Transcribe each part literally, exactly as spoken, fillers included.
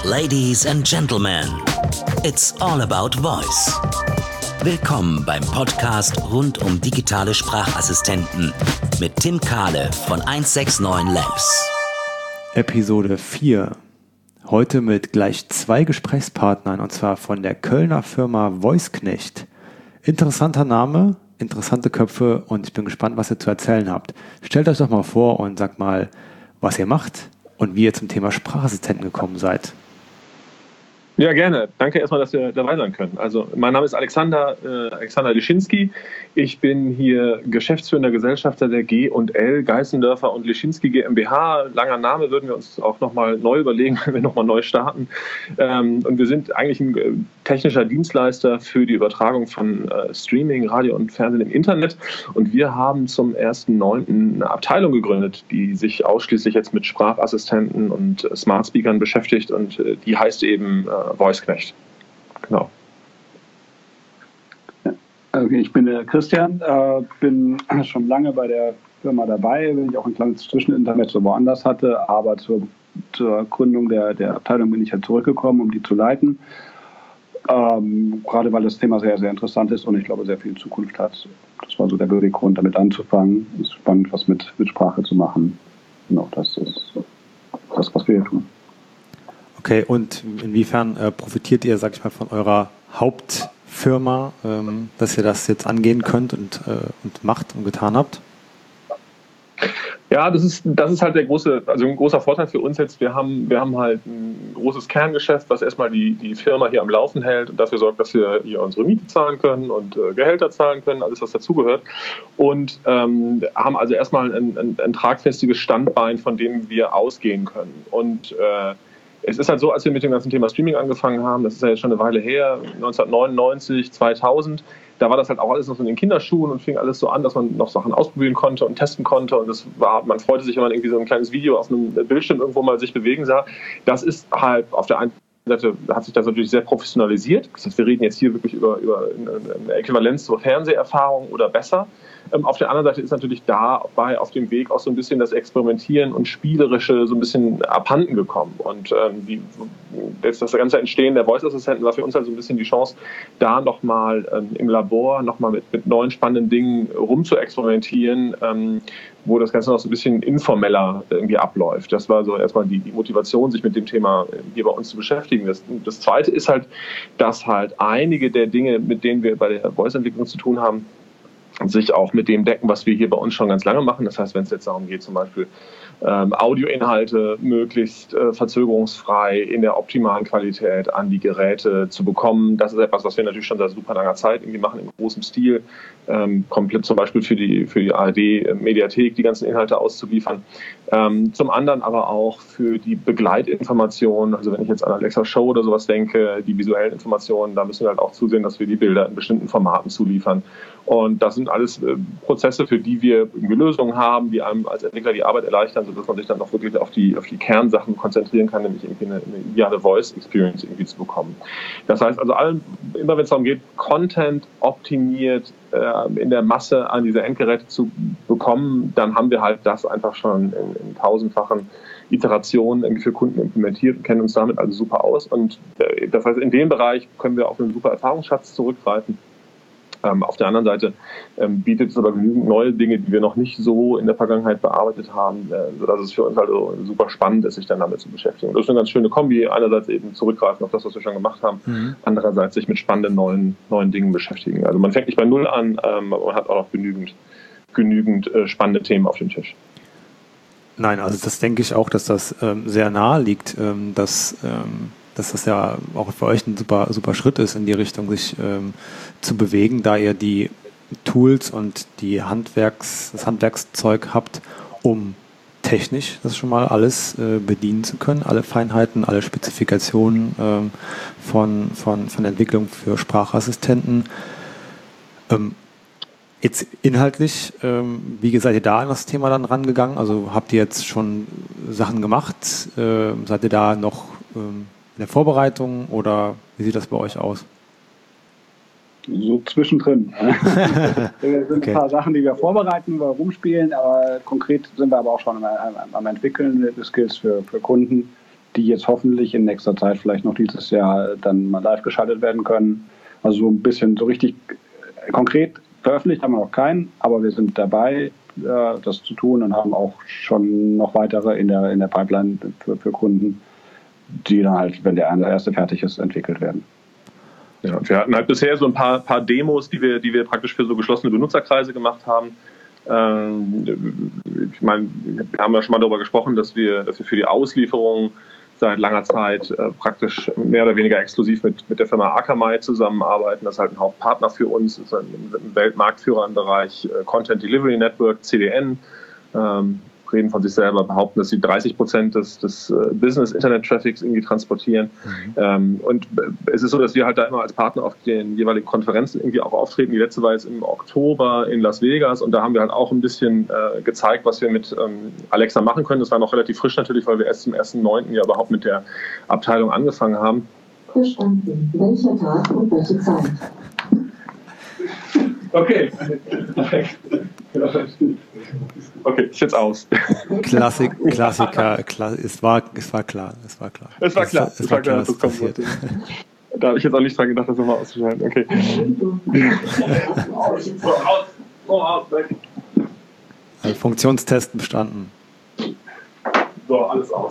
Ladies and Gentlemen, it's all about voice. Willkommen beim Podcast rund um digitale Sprachassistenten mit Tim Kahle von eins sechs neun Labs. Episode vier. Heute mit gleich zwei Gesprächspartnern, und zwar von der Kölner Firma Voiceknecht. Interessanter Name, interessante Köpfe, und ich bin gespannt, was ihr zu erzählen habt. Stellt euch doch mal vor und sagt mal, was ihr macht und wie ihr zum Thema Sprachassistenten gekommen seid. Ja, gerne. Danke erstmal, dass wir dabei sein können. Also mein Name ist Alexander, äh, Alexander Lischinski. Ich bin hier geschäftsführender Gesellschafter der G und L, Geißendörfer und Lischinski GmbH. Langer Name, würden wir uns auch nochmal neu überlegen, wenn wir nochmal neu starten. Ähm, und wir sind eigentlich ein äh, technischer Dienstleister für die Übertragung von äh, Streaming, Radio und Fernsehen im Internet. Und wir haben zum ersten neunten eine Abteilung gegründet, die sich ausschließlich jetzt mit Sprachassistenten und äh, Smart Speakern beschäftigt. Und äh, die heißt eben äh, Voiceknecht. Genau. Okay, ich bin der Christian, äh, bin schon lange bei der Firma dabei, wenn ich auch ein kleines Zwischeninternet so woanders hatte, aber zur, zur Gründung der, der Abteilung bin ich halt zurückgekommen, um die zu leiten. Ähm, gerade weil das Thema sehr, sehr interessant ist und ich glaube, sehr viel Zukunft hat. Das war so der Beweggrund, damit anzufangen. Es ist spannend, was mit, mit Sprache zu machen. Genau, das ist das, was wir hier tun. Okay, und inwiefern äh, profitiert ihr, sag ich mal, von eurer Hauptfirma, ähm, dass ihr das jetzt angehen könnt und, äh, und macht und getan habt? Ja, das ist, das ist halt der große, also ein großer Vorteil für uns jetzt. Wir haben, wir haben halt ein großes Kerngeschäft, was erstmal die, die Firma hier am Laufen hält und dafür sorgt, dass wir hier unsere Miete zahlen können und äh, Gehälter zahlen können, alles was dazugehört. Und ähm, haben also erstmal ein, ein, ein tragfestiges Standbein, von dem wir ausgehen können. Und äh, es ist halt so, als wir mit dem ganzen Thema Streaming angefangen haben, das ist ja jetzt schon eine Weile her, neunzehnhundertneunundneunzig, zweitausend, da war das halt auch alles noch so in den Kinderschuhen und fing alles so an, dass man noch Sachen ausprobieren konnte und testen konnte, und das war, man freute sich, wenn man irgendwie so ein kleines Video auf einem Bildschirm irgendwo mal sich bewegen sah. Das ist halt auf der einen Seite, hat sich das natürlich sehr professionalisiert. Das heißt, wir reden jetzt hier wirklich über, über eine Äquivalenz zur Fernseherfahrung oder besser. Ähm, auf der anderen Seite ist natürlich dabei auf dem Weg auch so ein bisschen das Experimentieren und Spielerische so ein bisschen abhanden gekommen. Und ähm, die, das, das ganze Entstehen der Voice-Assistenten war für uns halt so ein bisschen die Chance, da nochmal ähm, im Labor nochmal mit, mit neuen spannenden Dingen rumzuexperimentieren, ähm, wo das Ganze noch so ein bisschen informeller irgendwie abläuft. Das war so erstmal die, die Motivation, sich mit dem Thema hier bei uns zu beschäftigen. Das, das Zweite ist halt, dass halt einige der Dinge, mit denen wir bei der Voice-Entwicklung zu tun haben, sich auch mit dem decken, was wir hier bei uns schon ganz lange machen. Das heißt, wenn es jetzt darum geht, zum Beispiel ähm, Audioinhalte möglichst äh, verzögerungsfrei in der optimalen Qualität an die Geräte zu bekommen, das ist etwas, was wir natürlich schon seit super langer Zeit irgendwie machen, im großen Stil, ähm, komplett zum Beispiel für die, für die A R D-Mediathek die ganzen Inhalte auszuliefern. Ähm, zum anderen aber auch für die Begleitinformationen, also wenn ich jetzt an Alexa Show oder sowas denke, die visuellen Informationen, da müssen wir halt auch zusehen, dass wir die Bilder in bestimmten Formaten zuliefern. Und das sind alles äh, Prozesse, für die wir Lösungen haben, die einem als Entwickler die Arbeit erleichtern, sodass man sich dann auch wirklich auf die, auf die Kernsachen konzentrieren kann, nämlich irgendwie eine, eine ideale Voice-Experience irgendwie zu bekommen. Das heißt also, allen, immer wenn es darum geht, Content optimiert äh, in der Masse an diese Endgeräte zu bekommen, dann haben wir halt das einfach schon in, in tausendfachen Iterationen irgendwie für Kunden implementiert und kennen uns damit also super aus. Und äh, das heißt, in dem Bereich können wir auf einen super Erfahrungsschatz zurückgreifen. Ähm, auf der anderen Seite ähm, bietet es aber genügend neue Dinge, die wir noch nicht so in der Vergangenheit bearbeitet haben, äh, sodass es für uns also super spannend ist, sich dann damit zu beschäftigen. Und das ist eine ganz schöne Kombi. Einerseits eben zurückgreifen auf das, was wir schon gemacht haben, mhm. andererseits sich mit spannenden neuen, neuen Dingen beschäftigen. Also man fängt nicht bei Null an, ähm, aber man hat auch noch genügend, genügend äh, spannende Themen auf dem Tisch. Nein, also das denke ich auch, dass das ähm, sehr nahe liegt, ähm, dass ähm dass das ja auch für euch ein super, super Schritt ist, in die Richtung sich ähm, zu bewegen, da ihr die Tools und die Handwerks, das Handwerkszeug habt, um technisch das schon mal alles äh, bedienen zu können, alle Feinheiten, alle Spezifikationen ähm, von, von, von Entwicklung für Sprachassistenten. Ähm, jetzt inhaltlich, ähm, wie seid ihr da an das Thema dann rangegangen? Also habt ihr jetzt schon Sachen gemacht? Äh, seid ihr da noch ähm, in der Vorbereitung oder wie sieht das bei euch aus? So zwischendrin. Es sind okay. Ein paar Sachen, die wir vorbereiten, wo wir rumspielen, aber konkret sind wir aber auch schon am, am entwickeln, Skills für, für Kunden, die jetzt hoffentlich in nächster Zeit vielleicht noch dieses Jahr dann mal live geschaltet werden können. Also so ein bisschen so richtig konkret veröffentlicht haben wir noch keinen, aber wir sind dabei, das zu tun und haben auch schon noch weitere in der, in der Pipeline für, für Kunden, die dann halt, wenn der erste fertig ist, entwickelt werden. Ja, wir hatten halt bisher so ein paar, paar Demos, die wir, die wir praktisch für so geschlossene Benutzerkreise gemacht haben. Ähm, ich meine, wir haben ja schon mal darüber gesprochen, dass wir, dass wir für die Auslieferung seit langer Zeit äh, praktisch mehr oder weniger exklusiv mit, mit der Firma Akamai zusammenarbeiten. Das ist halt ein Hauptpartner für uns, ist ein, ein Weltmarktführer im Bereich äh, Content Delivery Network, C D N. Ähm, reden von sich selber, behaupten, dass sie dreißig Prozent des, des uh, Business-Internet-Traffics irgendwie transportieren. Mhm. Ähm, und es ist so, dass wir halt da immer als Partner auf den jeweiligen Konferenzen irgendwie auch auftreten. Die letzte war jetzt im Oktober in Las Vegas und da haben wir halt auch ein bisschen äh, gezeigt, was wir mit ähm, Alexa machen können. Das war noch relativ frisch natürlich, weil wir erst zum ersten neunten ja überhaupt mit der Abteilung angefangen haben. Verstanden. Welcher Tag und welche Zeit? Okay, perfekt. Okay, ist jetzt aus. Klassik, Klassiker, Kla es, war, es war klar, es war klar. Es war klar, es, es war klar, dass das passiert. Da habe ich jetzt auch nicht dran gedacht, das nochmal auszuschalten. Okay. Also Funktionstest bestanden. So, alles aus.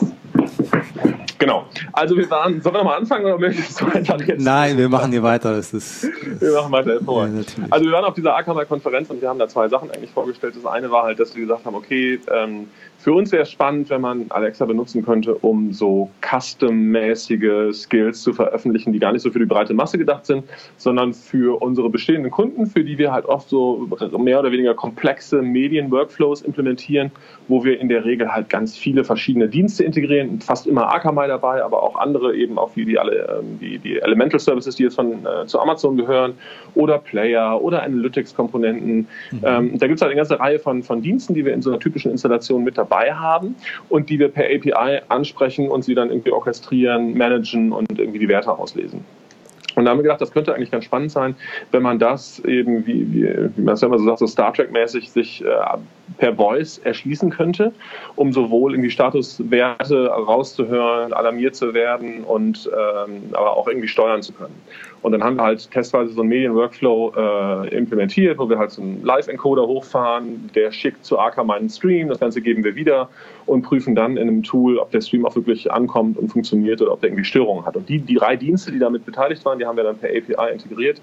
Genau. Also wir waren, sollen wir nochmal anfangen oder möchtest du einfach jetzt? Nein, wir machen hier weiter. Das ist, das wir machen weiter. Ja, natürlich. Also wir waren auf dieser Akamai-Konferenz und wir haben da zwei Sachen eigentlich vorgestellt. Das eine war halt, dass wir gesagt haben, okay, ähm, für uns wäre es spannend, wenn man Alexa benutzen könnte, um so custom-mäßige Skills zu veröffentlichen, die gar nicht so für die breite Masse gedacht sind, sondern für unsere bestehenden Kunden, für die wir halt oft so mehr oder weniger komplexe Medien-Workflows implementieren, wo wir in der Regel halt ganz viele verschiedene Dienste integrieren, fast immer Akamai dabei, aber auch andere eben auch wie die, alle, die, die Elemental Services, die jetzt von, äh, zu Amazon gehören, oder Player oder Analytics-Komponenten. Mhm. Ähm, da gibt es halt eine ganze Reihe von, von Diensten, die wir in so einer typischen Installation mit dabei haben und die wir per A P I ansprechen und sie dann irgendwie orchestrieren, managen und irgendwie die Werte auslesen. Und da haben wir gedacht, das könnte eigentlich ganz spannend sein, wenn man das eben, wie, wie, wie man es ja immer so sagt, so Star Trek-mäßig sich äh, per Voice erschließen könnte, um sowohl irgendwie Statuswerte rauszuhören, alarmiert zu werden und ähm, aber auch irgendwie steuern zu können. Und dann haben wir halt testweise so einen Medien-Workflow äh, implementiert, wo wir halt so einen Live-Encoder hochfahren, der schickt zu Akamai einen Stream, das Ganze geben wir wieder und prüfen dann in einem Tool, ob der Stream auch wirklich ankommt und funktioniert oder ob der irgendwie Störungen hat. Und die, die drei Dienste, die damit beteiligt waren, die haben wir dann per A P I integriert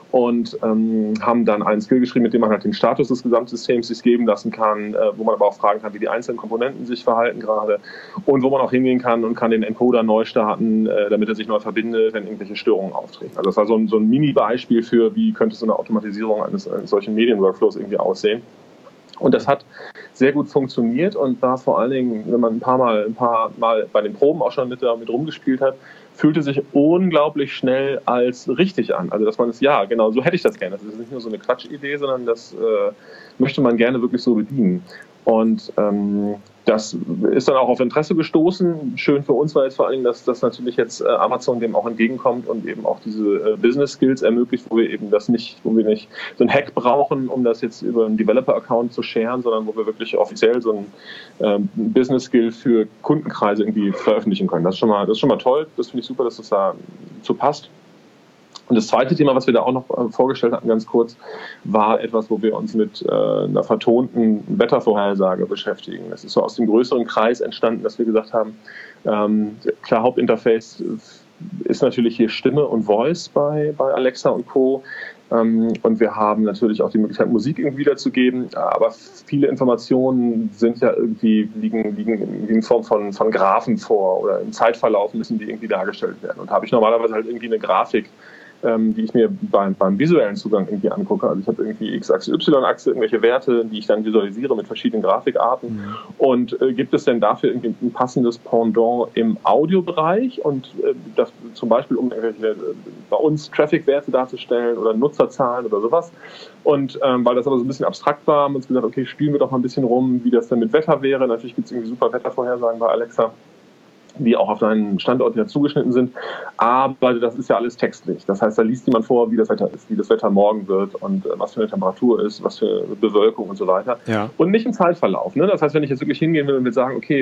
und ähm, haben dann einen Skill geschrieben, mit dem man halt den Status des Gesamtsystems sich geben lassen kann, äh, wo man aber auch fragen kann, wie die einzelnen Komponenten sich verhalten gerade und wo man auch hingehen kann und kann den Encoder neu starten, äh, damit er sich neu verbindet, wenn irgendwelche Störungen auftreten. Also das war so ein, so ein Mini-Beispiel für, wie könnte so eine Automatisierung eines, eines solchen Medien-Workflows irgendwie aussehen. Und das hat sehr gut funktioniert und war vor allen Dingen, wenn man ein paar Mal, ein paar Mal bei den Proben auch schon mit, mit rumgespielt hat, fühlte sich unglaublich schnell als richtig an. Also dass man es, ja, genau, so hätte ich das gerne. Das ist nicht nur so eine Quatschidee, sondern das äh, möchte man gerne wirklich so bedienen. Und ähm, das ist dann auch auf Interesse gestoßen. Schön für uns war jetzt vor allen Dingen, dass, dass natürlich jetzt äh, Amazon dem auch entgegenkommt und eben auch diese äh, Business Skills ermöglicht, wo wir eben das nicht, wo wir nicht so ein Hack brauchen, um das jetzt über einen Developer-Account zu sharen, sondern wo wir wirklich offiziell so ein ähm, Business Skill für Kundenkreise irgendwie veröffentlichen können. Das ist schon mal, das ist schon mal toll. Das finde ich super, dass das da so passt. Und das zweite Thema, was wir da auch noch vorgestellt hatten, ganz kurz, war etwas, wo wir uns mit äh, einer vertonten Wettervorhersage beschäftigen. Das ist so aus dem größeren Kreis entstanden, dass wir gesagt haben, ähm, klar, Hauptinterface ist natürlich hier Stimme und Voice bei, bei Alexa und Co. Ähm, und wir haben natürlich auch die Möglichkeit, Musik irgendwie wiederzugeben, aber viele Informationen sind ja irgendwie, liegen, liegen in Form von, von Graphen vor oder im Zeitverlauf müssen die irgendwie dargestellt werden. Und da habe ich normalerweise halt irgendwie eine Grafik, Ähm, die ich mir beim, beim visuellen Zugang irgendwie angucke. Also ich habe irgendwie X-Achse, Y-Achse, irgendwelche Werte, die ich dann visualisiere mit verschiedenen Grafikarten. Mhm. Und äh, gibt es denn dafür irgendwie ein passendes Pendant im Audiobereich? Und äh, das zum Beispiel, um irgendwelche, äh, bei uns Traffic-Werte darzustellen oder Nutzerzahlen oder sowas. Und ähm, weil das aber so ein bisschen abstrakt war, haben wir uns gesagt, okay, spielen wir doch mal ein bisschen rum, wie das denn mit Wetter wäre. Natürlich gibt es irgendwie super Wettervorhersagen bei Alexa, die auch auf seinen Standort wieder zugeschnitten sind. Aber das ist ja alles textlich. Das heißt, da liest jemand vor, wie das Wetter ist, wie das Wetter morgen wird und äh, was für eine Temperatur ist, was für Bewölkung und so weiter. Ja. Und nicht im Zeitverlauf. Ne? Das heißt, wenn ich jetzt wirklich hingehen will und will sagen, okay,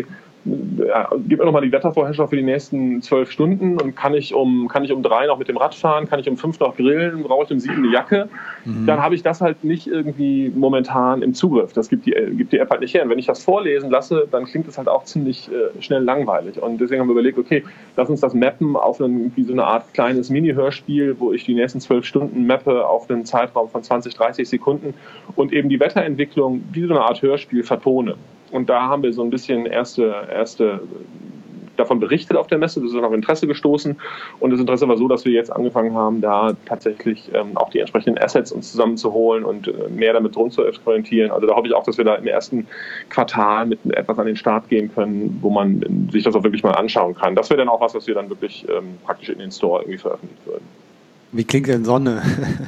ja, gib mir nochmal die Wettervorherrschaft für die nächsten zwölf Stunden und kann ich um kann ich um drei noch mit dem Rad fahren, kann ich um fünf noch grillen, brauche ich um sieben eine Jacke, mhm. dann habe ich das halt nicht irgendwie momentan im Zugriff. Das gibt die, gibt die App halt nicht her. Und wenn ich das vorlesen lasse, dann klingt es halt auch ziemlich äh, schnell langweilig. Und deswegen haben wir überlegt, okay, lass uns das mappen auf einen, wie so eine Art kleines Mini-Hörspiel, wo ich die nächsten zwölf Stunden mappe auf einen Zeitraum von zwanzig, dreißig Sekunden und eben die Wetterentwicklung wie so eine Art Hörspiel vertone. Und da haben wir so ein bisschen erste, erste davon berichtet auf der Messe, das ist auf Interesse gestoßen und das Interesse war so, dass wir jetzt angefangen haben, da tatsächlich ähm, auch die entsprechenden Assets uns zusammenzuholen und äh, mehr damit drum zu experimentieren. Also da hoffe ich auch, dass wir da im ersten Quartal mit etwas an den Start gehen können, wo man sich das auch wirklich mal anschauen kann. Das wäre dann auch was, was wir dann wirklich ähm, praktisch in den Store irgendwie veröffentlichen würden. Wie klingt denn Sonne?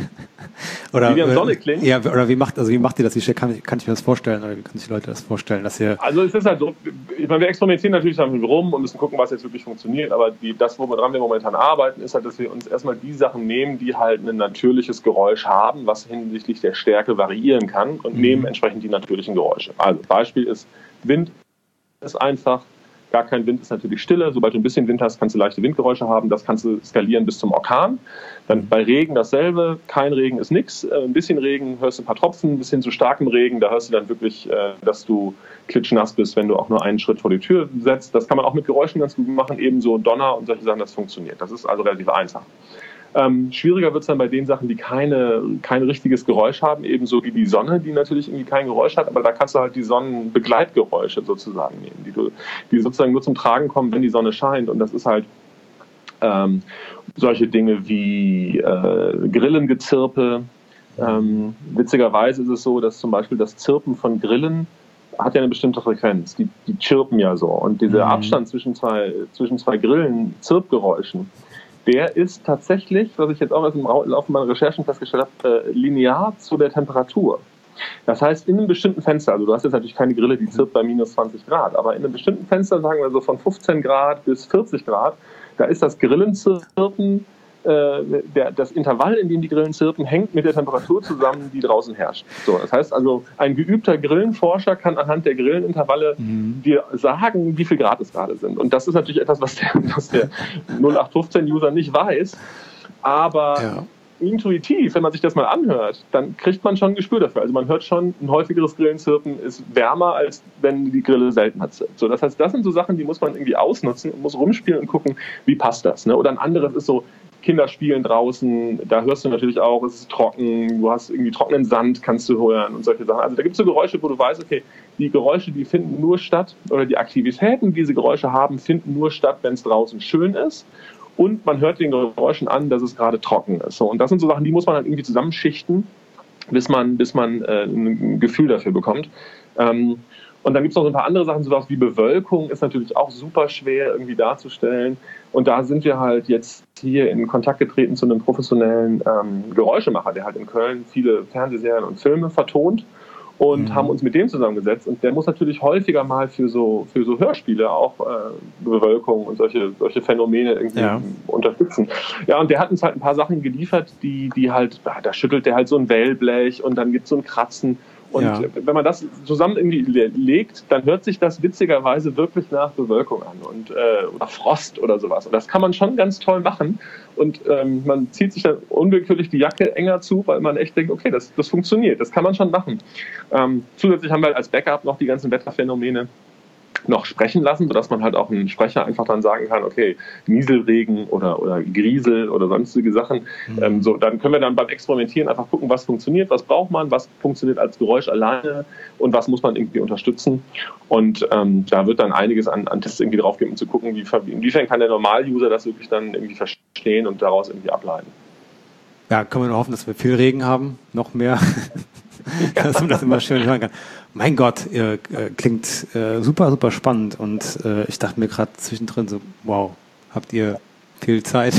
Oder, wie die Sonne klingt? Ja, oder wie macht, also wie macht ihr das? Wie kann, kann ich mir das vorstellen? Oder wie können sich Leute das vorstellen? Dass ihr also es ist halt so, ich meine, wir experimentieren natürlich damit rum und müssen gucken, was jetzt wirklich funktioniert, aber die, das, woran wir momentan arbeiten, ist halt, dass wir uns erstmal die Sachen nehmen, die halt ein natürliches Geräusch haben, was hinsichtlich der Stärke variieren kann und mhm. nehmen entsprechend die natürlichen Geräusche. Also Beispiel ist, Wind ist einfach, gar kein Wind ist natürlich Stille. Sobald du ein bisschen Wind hast, kannst du leichte Windgeräusche haben. Das kannst du skalieren bis zum Orkan. Dann bei Regen dasselbe. Kein Regen ist nichts. Ein bisschen Regen hörst du ein paar Tropfen. Bis hin zu starkem Regen, da hörst du dann wirklich, dass du klitschnass bist, wenn du auch nur einen Schritt vor die Tür setzt. Das kann man auch mit Geräuschen ganz gut machen. Ebenso Donner und solche Sachen, das funktioniert. Das ist also relativ einfach. Ähm, schwieriger wird es dann bei den Sachen, die keine, kein richtiges Geräusch haben, ebenso wie die Sonne, die natürlich irgendwie kein Geräusch hat, aber da kannst du halt die Sonnenbegleitgeräusche sozusagen nehmen, die, du, die sozusagen nur zum Tragen kommen, wenn die Sonne scheint. Und das ist halt ähm, solche Dinge wie äh, Grillengezirpe. Ähm, witzigerweise ist es so, dass zum Beispiel das Zirpen von Grillen hat ja eine bestimmte Frequenz. Die, die chirpen ja so. Und dieser mhm. Abstand zwischen zwei, zwischen zwei Grillen-Zirpgeräuschen, der ist tatsächlich, was ich jetzt auch erst im Laufe meiner Recherchen festgestellt habe, äh, linear zu der Temperatur. Das heißt, in einem bestimmten Fenster, also du hast jetzt natürlich keine Grille, die zirpt bei minus zwanzig Grad, aber in einem bestimmten Fenster, sagen wir so von fünfzehn Grad bis vierzig Grad, da ist das Grillenzirpen, äh, der, das Intervall, in dem die Grillen zirpen, hängt mit der Temperatur zusammen, die draußen herrscht. So, das heißt also, ein geübter Grillenforscher kann anhand der Grillenintervalle mhm. dir sagen, wie viel Grad es gerade sind. Und das ist natürlich etwas, was der, was der null acht fünfzehn User nicht weiß, aber ja. intuitiv, wenn man sich das mal anhört, dann kriegt man schon ein Gespür dafür. Also man hört schon, ein häufigeres Grillenzirpen ist wärmer, als wenn die Grille seltener zirpt. So, das heißt, das sind so Sachen, die muss man irgendwie ausnutzen und muss rumspielen und gucken, wie passt das. Ne? Oder ein anderes ist so, Kinder spielen draußen, da hörst du natürlich auch, es ist trocken, du hast irgendwie trockenen Sand, kannst du hören und solche Sachen. Also da gibt es so Geräusche, wo du weißt, okay, die Geräusche, die finden nur statt, oder die Aktivitäten, die diese Geräusche haben, finden nur statt, wenn es draußen schön ist. Und man hört den Geräuschen an, dass es gerade trocken ist. So, und das sind so Sachen, die muss man halt irgendwie zusammenschichten, bis man, bis man äh, ein Gefühl dafür bekommt. Ähm, und dann gibt es noch so ein paar andere Sachen, sowas wie Bewölkung ist natürlich auch super schwer irgendwie darzustellen. Und da sind wir halt jetzt hier in Kontakt getreten zu einem professionellen ähm, Geräuschemacher, der halt in Köln viele Fernsehserien und Filme vertont. Und mhm. haben uns mit dem zusammengesetzt. Und der muss natürlich häufiger mal für so, für so Hörspiele auch äh, Bewölkung und solche, solche Phänomene irgendwie ja. unterstützen. Ja, und der hat uns halt ein paar Sachen geliefert, die, die halt, da schüttelt der halt so ein Wellblech und dann gibt es so ein Kratzen. Und ja. wenn man das zusammen irgendwie legt, dann hört sich das witzigerweise wirklich nach Bewölkung an und äh, oder Frost oder sowas. Und das kann man schon ganz toll machen. Und ähm, man zieht sich dann unwillkürlich die Jacke enger zu, weil man echt denkt, okay, das, das funktioniert, das kann man schon machen. Ähm, zusätzlich haben wir als Backup noch die ganzen Wetterphänomene noch sprechen lassen, sodass man halt auch einen Sprecher einfach dann sagen kann, okay, Nieselregen oder, oder Griesel oder sonstige Sachen. Mhm. Ähm, so, dann können wir dann beim Experimentieren einfach gucken, was funktioniert, was braucht man, was funktioniert als Geräusch alleine und was muss man irgendwie unterstützen. Und ähm, da wird dann einiges an, an Tests irgendwie drauf geben, um zu gucken, wie, inwiefern kann der Normal-User das wirklich dann irgendwie verstehen und daraus irgendwie ableiten. Ja, können wir nur hoffen, dass wir viel Regen haben, noch mehr, dass man das immer schön hören kann. Mein Gott, ihr äh, klingt äh, super, super spannend und äh, ich dachte mir gerade zwischendrin so, wow, habt ihr viel Zeit,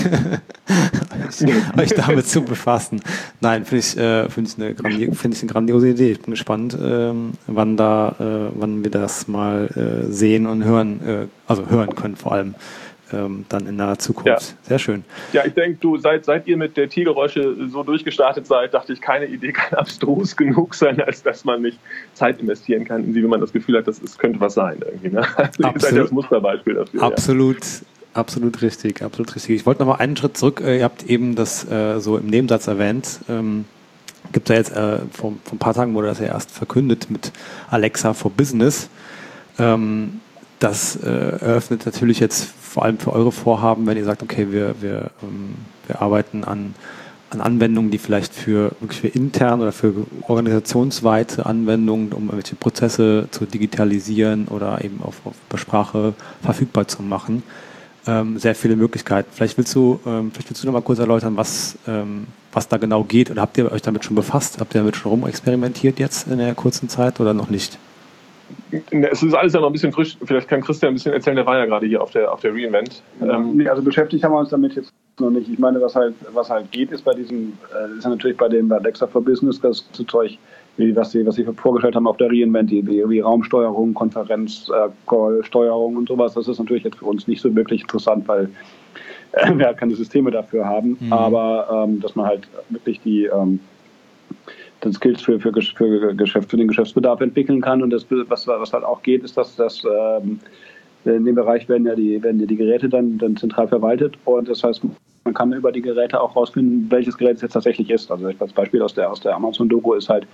euch, euch damit zu befassen. Nein, finde ich, äh, find ich, eine grandi- find ich eine grandiose Idee. Ich bin gespannt, ähm, wann da, äh, wann wir das mal äh, sehen und hören, äh, also hören können vor allem. ähm, dann in naher Zukunft. Ja. Sehr schön. Ja, ich denke, du, seit, seit ihr mit der Tiergeräusche so durchgestartet seid, dachte ich, keine Idee kann abstrus genug sein, als dass man nicht Zeit investieren kann, in sie, wenn man das Gefühl hat, das, das könnte was sein. Irgendwie, ne? Also ihr seid ja das Musterbeispiel dafür. Absolut. Ja. Absolut richtig, absolut richtig. Ich wollte noch mal einen Schritt zurück. Ihr habt eben das äh, so im Nebensatz erwähnt. Ähm, gibt es ja jetzt äh, vor, vor ein paar Tagen wurde das ja erst verkündet mit Alexa for Business. Ähm, das äh, eröffnet natürlich jetzt vor allem für eure Vorhaben, wenn ihr sagt, okay, wir, wir, ähm, wir arbeiten an, an Anwendungen, die vielleicht für wirklich für intern oder für organisationsweite Anwendungen, um irgendwelche Prozesse zu digitalisieren oder eben auf, auf Sprache verfügbar zu machen. Ähm, sehr viele Möglichkeiten. Vielleicht willst du, ähm, vielleicht willst du noch mal kurz erläutern, was, ähm, was da genau geht, oder habt ihr euch damit schon befasst? Habt ihr damit schon rumexperimentiert jetzt in der kurzen Zeit oder noch nicht? Es ist alles ja noch ein bisschen frisch. Vielleicht kann Christian ein bisschen erzählen, der war ja gerade hier auf der, auf der reInvent. Ähm nee, also beschäftigt haben wir uns damit jetzt noch nicht. Ich meine, was halt, was halt geht, ist bei diesem, äh, ist ja natürlich bei dem bei Alexa for Business, das Zeug, wie, was sie, was sie vorgestellt haben auf der reInvent, wie, wie Raumsteuerung, Konferenzsteuerung äh, und sowas. Das ist natürlich jetzt für uns nicht so wirklich interessant, weil äh, wir halt keine Systeme dafür haben. Mhm. Aber ähm, dass man halt wirklich die ähm, den Skills für, für, für, Geschäft, für den Geschäftsbedarf entwickeln kann. Und das, was, was halt auch geht, ist, dass das ähm, in dem Bereich werden ja die, werden ja die Geräte dann, dann zentral verwaltet. Und das heißt, man kann über die Geräte auch rausfinden, welches Gerät es jetzt tatsächlich ist. Also das Beispiel aus der, aus der Amazon-Doku ist halt,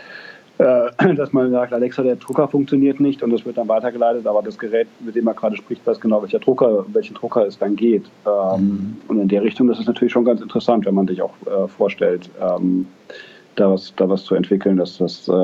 äh, dass man sagt, Alexa, der Drucker funktioniert nicht, und das wird dann weitergeleitet, aber das Gerät, mit dem man gerade spricht, weiß genau, welcher Drucker, welchen Drucker es dann geht. Ähm, mhm. Und in der Richtung, das ist natürlich schon ganz interessant, wenn man sich auch äh, vorstellt, ähm, Da was, da was zu entwickeln, dass, das, äh,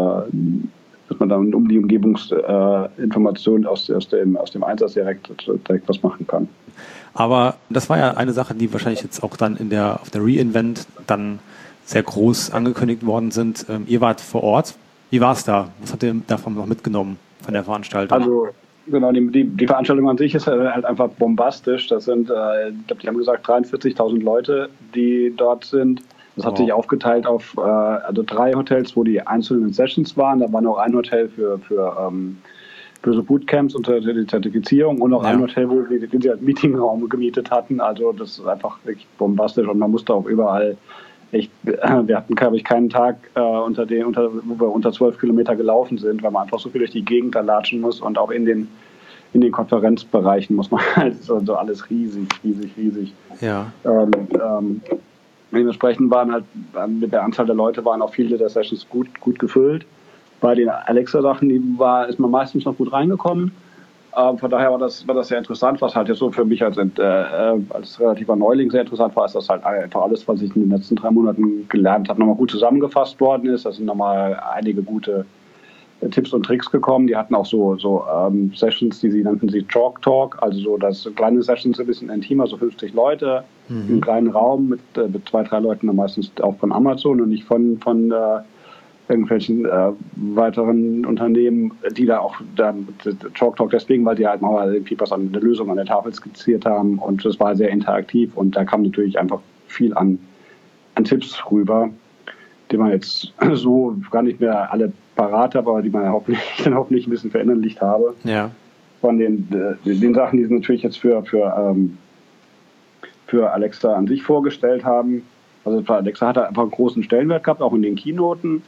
dass man dann um die Umgebungsinformationen äh, aus, aus, dem, aus dem Einsatz direkt, direkt was machen kann. Aber das war ja eine Sache, die wahrscheinlich jetzt auch dann in der, auf der reInvent dann sehr groß angekündigt worden sind. Ähm, ihr wart vor Ort. Wie war es da? Was habt ihr davon noch mitgenommen, von der Veranstaltung? Also genau, die, die, die Veranstaltung an sich ist halt einfach bombastisch. Das sind, äh, ich glaube, die haben gesagt, dreiundvierzigtausend Leute, die dort sind. Das hat sich aufgeteilt auf äh, also drei Hotels, wo die einzelnen Sessions waren. Da war noch ein Hotel für, für, ähm, für so Bootcamps und die Zertifizierung, und noch ja. ein Hotel, wo sie, den sie als Meetingraum gemietet hatten. Also das ist einfach wirklich bombastisch, und man musste auch überall echt, äh, wir hatten, glaube ich, keinen Tag, äh, unter den, unter, wo wir unter zwölf Kilometer gelaufen sind, weil man einfach so viel durch die Gegend da latschen muss, und auch in den, in den Konferenzbereichen muss man halt so, so alles riesig, riesig, riesig. Ja. Ähm, ähm, Dementsprechend waren halt mit der Anzahl der Leute waren auch viele der Sessions gut, gut gefüllt. Bei den Alexa-Sachen, die war, ist man meistens noch gut reingekommen. Ähm, von daher war das, war das sehr interessant, was halt jetzt so für mich als, äh, als relativer Neuling sehr interessant war, ist, dass halt einfach alles, was ich in den letzten drei Monaten gelernt habe, nochmal gut zusammengefasst worden ist. Da sind nochmal einige gute Tipps und Tricks gekommen. Die hatten auch so, so ähm, Sessions, die sie nannten sie Chalk Talk, also so das kleine Sessions, ein bisschen intimer, so fünfzig Leute, mhm. in einem kleinen Raum mit, äh, mit zwei, drei Leuten, dann meistens auch von Amazon und nicht von, von äh, irgendwelchen äh, weiteren Unternehmen, die da auch dann Chalk Talk deswegen, weil die halt mal irgendwie was an der Lösung an der Tafel skizziert haben, und das war sehr interaktiv, und da kam natürlich einfach viel an, an Tipps rüber, die man jetzt so gar nicht mehr alle parat habe, aber die man hoffentlich, dann hoffentlich ein bisschen verinnerlicht habe. Ja. Von den, äh, den Sachen, die sie natürlich jetzt für, für, ähm, für Alexa an sich vorgestellt haben. Also Alexa hat einfach einen großen Stellenwert gehabt, auch in den Keynoten.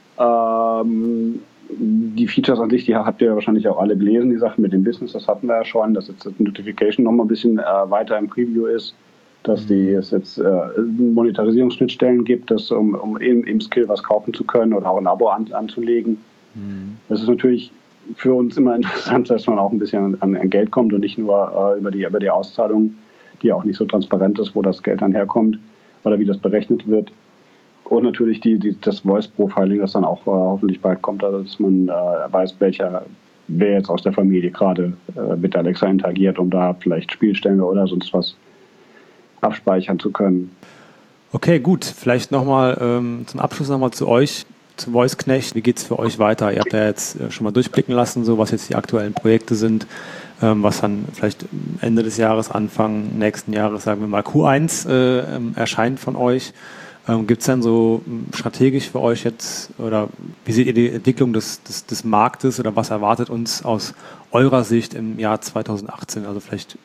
Ähm, die Features an sich, die habt ihr wahrscheinlich auch alle gelesen, die Sachen mit dem Business, das hatten wir ja schon, dass jetzt das Notification noch mal ein bisschen äh, weiter im Preview ist, dass die, es jetzt äh, Monetarisierungsschnittstellen gibt, dass, um, um im, im Skill was kaufen zu können oder auch ein Abo an, anzulegen. Mhm. Das ist natürlich für uns immer interessant, dass man auch ein bisschen an, an Geld kommt und nicht nur äh, über, die, über die Auszahlung, die ja auch nicht so transparent ist, wo das Geld dann herkommt oder wie das berechnet wird. Und natürlich die, die, das Voice-Profiling, das dann auch äh, hoffentlich bald kommt, also dass man äh, weiß, welcher, wer jetzt aus der Familie gerade äh, mit Alexa interagiert, um da vielleicht Spielstände oder sonst was abspeichern zu können. Okay, gut. Vielleicht nochmal ähm, zum Abschluss nochmal zu euch, zu VoiceKnecht. Wie geht es für euch weiter? Ihr habt ja jetzt äh, schon mal durchblicken lassen, so was jetzt die aktuellen Projekte sind, ähm, was dann vielleicht Ende des Jahres, Anfang nächsten Jahres, sagen wir mal Q eins, äh, ähm, erscheint von euch. Ähm, gibt es dann so strategisch für euch jetzt, oder wie seht ihr die Entwicklung des, des, des Marktes, oder was erwartet uns aus eurer Sicht im Jahr zweitausendachtzehn? Also vielleicht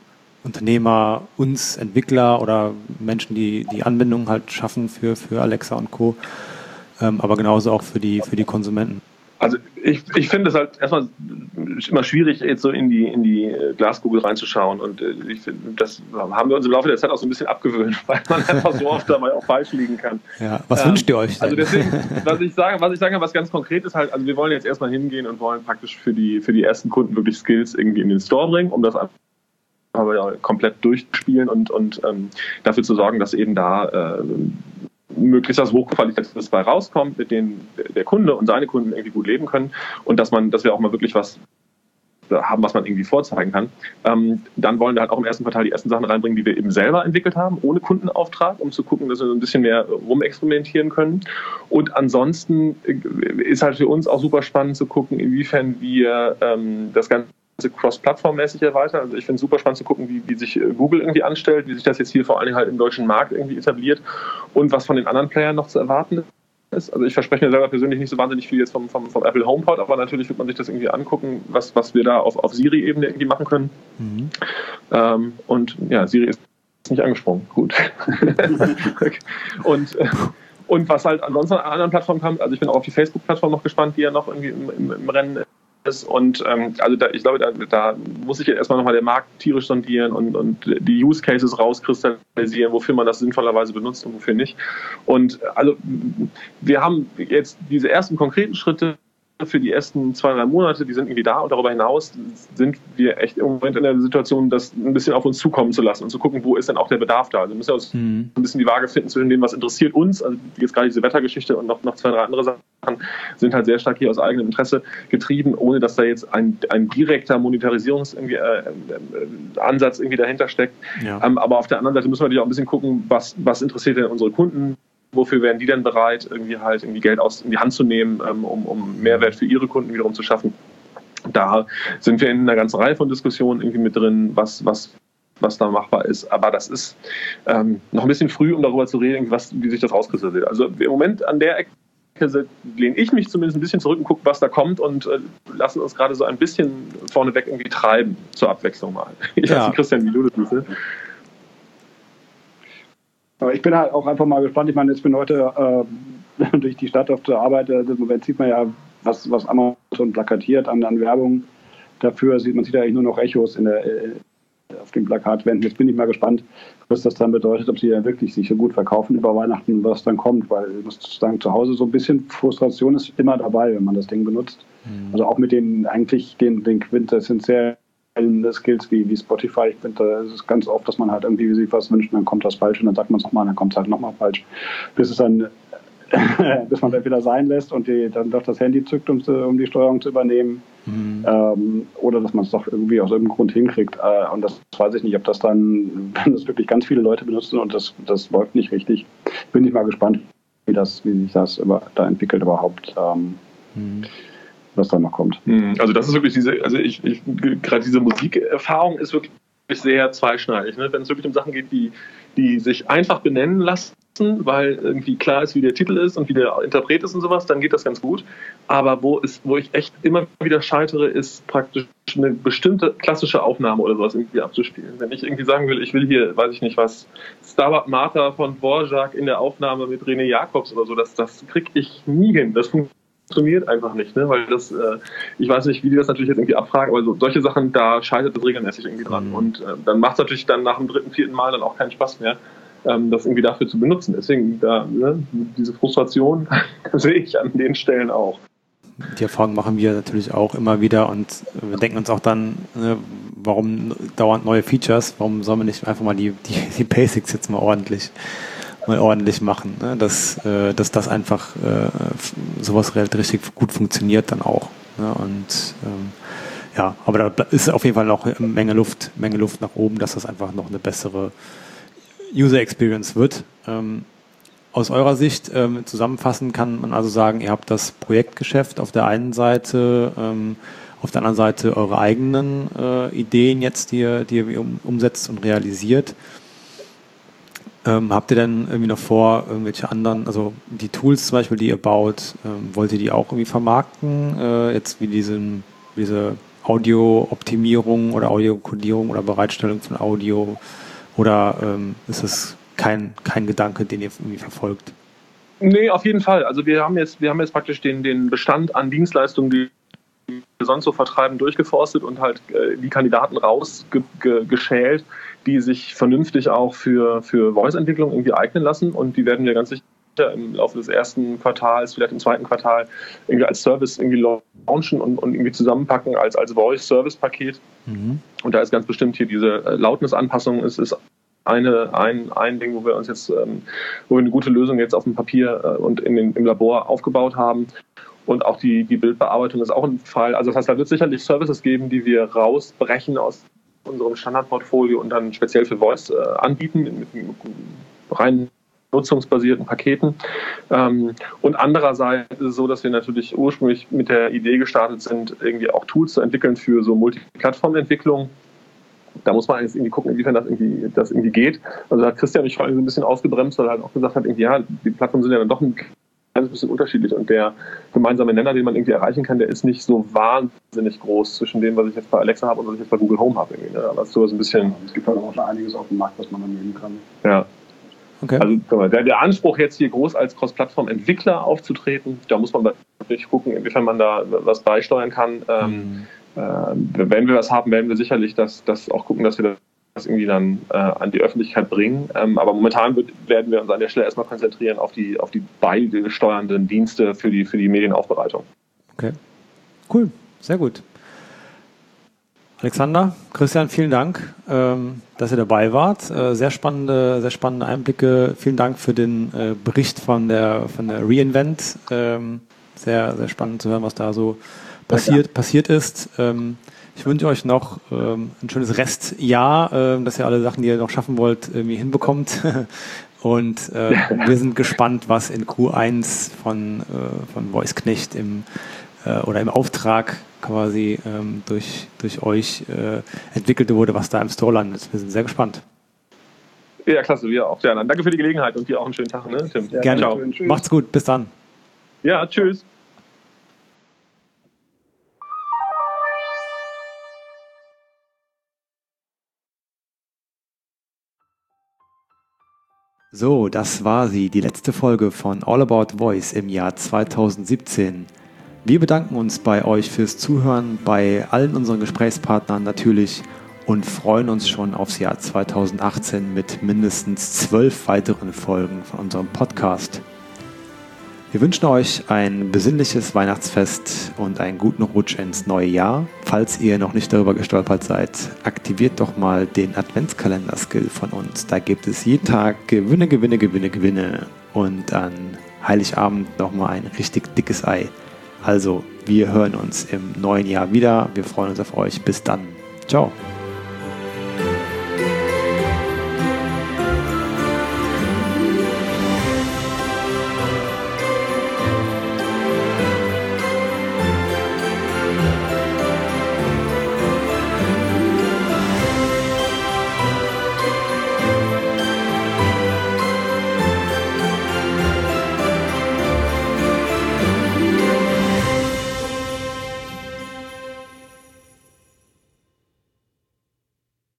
Unternehmer, uns Entwickler oder Menschen, die die Anbindungen halt schaffen für, für Alexa und Co., ähm, aber genauso auch für die, für die Konsumenten. Also ich, ich finde es halt erstmal immer schwierig, jetzt so in die, in die Glaskugel reinzuschauen, und ich finde, das haben wir uns im Laufe der Zeit auch so ein bisschen abgewöhnt, weil man einfach so oft dabei auch falsch liegen kann. Ja, was ähm, wünscht ihr euch denn? Also deswegen, was ich sage, was ich sage, was ganz konkret ist halt, also wir wollen jetzt erstmal hingehen und wollen praktisch für die, für die ersten Kunden wirklich Skills irgendwie in den Store bringen, um das aber ja komplett durchspielen und, und ähm, dafür zu sorgen, dass eben da äh, möglichst was Hochqualitatives bei rauskommt, mit denen der Kunde und seine Kunden irgendwie gut leben können, und dass man, dass wir auch mal wirklich was haben, was man irgendwie vorzeigen kann. Ähm, dann wollen wir halt auch im ersten Quartal die ersten Sachen reinbringen, die wir eben selber entwickelt haben, ohne Kundenauftrag, um zu gucken, dass wir so ein bisschen mehr rumexperimentieren können. Und ansonsten ist halt für uns auch super spannend zu gucken, inwiefern wir ähm, das Ganze cross-plattform-mäßig erweitern. Also ich finde es super spannend zu gucken, wie, wie sich Google irgendwie anstellt, wie sich das jetzt hier vor allen Dingen halt im deutschen Markt irgendwie etabliert und was von den anderen Playern noch zu erwarten ist. Also ich verspreche mir selber persönlich nicht so wahnsinnig viel jetzt vom, vom, vom Apple HomePod, aber natürlich wird man sich das irgendwie angucken, was, was wir da auf, auf Siri-Ebene irgendwie machen können. Mhm. Ähm, und ja, Siri ist nicht angesprungen. Gut. und und was halt ansonsten an anderen Plattformen kommt, also ich bin auch auf die Facebook-Plattform noch gespannt, die ja noch irgendwie im, im, im Rennen ist. Ist. Und ähm, also da, ich glaube, da, da muss sich jetzt erstmal nochmal der Markt tierisch sondieren und, und die Use Cases rauskristallisieren, wofür man das sinnvollerweise benutzt und wofür nicht. Und also wir haben jetzt diese ersten konkreten Schritte für die ersten zwei, drei Monate, die sind irgendwie da, und darüber hinaus sind wir echt im Moment in der Situation, das ein bisschen auf uns zukommen zu lassen und zu gucken, wo ist denn auch der Bedarf da. Also wir müssen ja uns mhm. ein bisschen die Waage finden zwischen dem, was interessiert uns, also jetzt gerade diese Wettergeschichte und noch, noch zwei, drei andere Sachen sind halt sehr stark hier aus eigenem Interesse getrieben, ohne dass da jetzt ein, ein direkter Monetarisierungsansatz irgendwie, äh, Ansatz irgendwie dahinter steckt. Ja. Ähm, aber auf der anderen Seite müssen wir natürlich auch ein bisschen gucken, was, was interessiert denn unsere Kunden. Wofür wären die denn bereit, irgendwie halt irgendwie Geld aus in die Hand zu nehmen, um, um Mehrwert für ihre Kunden wiederum zu schaffen? Da sind wir in einer ganzen Reihe von Diskussionen irgendwie mit drin, was, was, was da machbar ist. Aber das ist ähm, noch ein bisschen früh, um darüber zu reden, was, wie sich das rauskristallisiert. Also im Moment an der Ecke lehne ich mich zumindest ein bisschen zurück und gucke, was da kommt, und äh, lassen uns gerade so ein bisschen vorneweg irgendwie treiben, zur Abwechslung mal. Ich ja. weiß nicht, Christian, wie du das siehst. Aber ich bin halt auch einfach mal gespannt. Ich meine, ich bin heute äh, durch die Stadt auf der Arbeit. Im Moment sieht man ja, was, was Amazon plakatiert an, an Werbung dafür. Sieht, man sieht ja eigentlich nur noch Echos in der, äh, auf den Plakatwänden. Jetzt bin ich mal gespannt, was das dann bedeutet, ob sie ja wirklich sich so gut verkaufen über Weihnachten, was dann kommt. Weil ich muss sagen, zu Hause so ein bisschen Frustration ist immer dabei, wenn man das Ding benutzt. Mhm. Also auch mit den eigentlich den, den quintessentiellen Skills wie, wie Spotify. Ich finde, es ist ganz oft, dass man halt irgendwie sich was wünscht, und dann kommt das falsch und dann sagt man es nochmal, dann kommt es halt nochmal falsch, bis es dann bis man dann wieder sein lässt und die, dann doch das Handy zückt, um, um die Steuerung zu übernehmen. Mhm. Ähm, oder dass man es doch irgendwie aus irgendeinem Grund hinkriegt. Äh, und das weiß ich nicht, ob das dann, wenn das wirklich ganz viele Leute benutzen und das, das läuft nicht richtig, bin ich mal gespannt, wie, das, wie sich das über, da entwickelt überhaupt. Ähm, mhm. was da noch kommt. Also das ist wirklich diese, also ich, ich gerade diese Musikerfahrung ist wirklich sehr zweischneidig. Ne? Wenn es wirklich um Sachen geht, die, die sich einfach benennen lassen, weil irgendwie klar ist, wie der Titel ist und wie der Interpret ist und sowas, dann geht das ganz gut. Aber wo, ist, wo ich echt immer wieder scheitere, ist praktisch eine bestimmte klassische Aufnahme oder sowas irgendwie abzuspielen. Wenn ich irgendwie sagen will, ich will hier, weiß ich nicht was, Stabat Mater von Dvorak in der Aufnahme mit René Jacobs oder so, das, das kriege ich nie hin. Das funktioniert funktioniert einfach nicht, ne? Weil das, äh, ich weiß nicht, wie die das natürlich jetzt irgendwie abfragen, aber so, solche Sachen, da scheitert es regelmäßig irgendwie dran. Mhm. Und äh, dann macht es natürlich dann nach dem dritten, vierten Mal dann auch keinen Spaß mehr, ähm, das irgendwie dafür zu benutzen. Deswegen, da, ne, diese Frustration sehe ich an den Stellen auch. Die Erfahrung machen wir natürlich auch immer wieder, und wir denken uns auch dann, ne, warum dauernd neue Features, warum sollen wir nicht einfach mal die, die, die Basics jetzt mal ordentlich mal ordentlich machen, ne? dass, äh, dass das einfach äh, sowas richtig gut funktioniert dann auch. Ne? Und ähm, ja, aber da ist auf jeden Fall noch eine Menge Luft, Menge Luft nach oben, dass das einfach noch eine bessere User Experience wird. Ähm, aus eurer Sicht ähm, zusammenfassend kann man also sagen, ihr habt das Projektgeschäft auf der einen Seite, ähm, auf der anderen Seite eure eigenen äh, Ideen jetzt, die ihr, die ihr um, umsetzt und realisiert. Ähm, habt ihr denn irgendwie noch vor, irgendwelche anderen, also die Tools zum Beispiel, die ihr baut, ähm, wollt ihr die auch irgendwie vermarkten? Äh, jetzt wie diesen, diese Audio-Optimierung oder Audio-Codierung oder Bereitstellung von Audio? Oder ähm, ist das kein, kein Gedanke, den ihr irgendwie verfolgt? Nee, auf jeden Fall. Also wir haben jetzt, wir haben jetzt praktisch den, den Bestand an Dienstleistungen, die wir sonst so vertreiben, durchgeforstet und halt äh, die Kandidaten rausgeschält, die sich vernünftig auch für, für Voice-Entwicklung irgendwie eignen lassen, und die werden wir ganz sicher im Laufe des ersten Quartals, vielleicht im zweiten Quartal irgendwie als Service irgendwie launchen und, und irgendwie zusammenpacken als, als Voice-Service-Paket. Mhm. Und da ist ganz bestimmt hier diese äh, Lautnisanpassung, es ist Eine, ein, ein Ding, wo wir uns jetzt, ähm, wo wir eine gute Lösung jetzt auf dem Papier äh, und in den, im Labor aufgebaut haben. Und auch die, die Bildbearbeitung ist auch ein Fall. Also das heißt, da wird es sicherlich Services geben, die wir rausbrechen aus unserem Standardportfolio und dann speziell für Voice äh, anbieten, mit, mit rein nutzungsbasierten Paketen. Ähm, und andererseits ist es so, dass wir natürlich ursprünglich mit der Idee gestartet sind, irgendwie auch Tools zu entwickeln für so Multiplattformentwicklung. Da muss man jetzt irgendwie gucken, inwiefern das irgendwie, das irgendwie geht. Also da hat Christian mich vor allem so ein bisschen ausgebremst, weil er halt auch gesagt hat, irgendwie, ja, die Plattformen sind ja dann doch ein kleines bisschen unterschiedlich und der gemeinsame Nenner, den man irgendwie erreichen kann, der ist nicht so wahnsinnig groß zwischen dem, was ich jetzt bei Alexa habe und was ich jetzt bei Google Home habe. Ne? Aber so ein bisschen. Ja, es gibt halt auch schon einiges auf dem Markt, was man dann nehmen kann. Ja. Okay. Also der, der Anspruch, jetzt hier groß als Cross-Plattform-Entwickler aufzutreten, da muss man wirklich gucken, inwiefern man da was beisteuern kann. Mhm. Ähm, Äh, wenn wir was haben, werden wir sicherlich das, das auch gucken, dass wir das irgendwie dann äh, an die Öffentlichkeit bringen. Ähm, aber momentan wird, werden wir uns an der Stelle erstmal konzentrieren auf die, auf die beisteuernden Dienste für die, für die Medienaufbereitung. Okay, cool, sehr gut. Alexander, Christian, vielen Dank, ähm, dass ihr dabei wart. Äh, sehr spannende, sehr spannende Einblicke. Vielen Dank für den äh, Bericht von der, von der reInvent. Ähm, sehr, sehr spannend zu hören, was da so passiert, passiert ist. Ähm, ich wünsche euch noch ähm, ein schönes Restjahr, ähm, dass ihr alle Sachen, die ihr noch schaffen wollt, irgendwie hinbekommt. Und äh, wir sind gespannt, was in Q eins von, äh, von Voiceknecht im, äh, oder im Auftrag quasi ähm, durch, durch euch äh, entwickelt wurde, was da im Store landet. Wir sind sehr gespannt. Ja, klasse, wir auch. Ja, dann danke für die Gelegenheit und dir auch einen schönen Tag, ne, Tim? Ja, gerne. Ciao. Macht's gut, bis dann. Ja, tschüss. So, das war sie, die letzte Folge von All About Voice im Jahr zweitausendsiebzehn. Wir bedanken uns bei euch fürs Zuhören, bei allen unseren Gesprächspartnern natürlich und freuen uns schon aufs Jahr zweitausendachtzehn mit mindestens zwölf weiteren Folgen von unserem Podcast. Wir wünschen euch ein besinnliches Weihnachtsfest und einen guten Rutsch ins neue Jahr. Falls ihr noch nicht darüber gestolpert seid, aktiviert doch mal den Adventskalender-Skill von uns. Da gibt es jeden Tag Gewinne, Gewinne, Gewinne, Gewinne und an Heiligabend nochmal ein richtig dickes Ei. Also, wir hören uns im neuen Jahr wieder. Wir freuen uns auf euch. Bis dann. Ciao.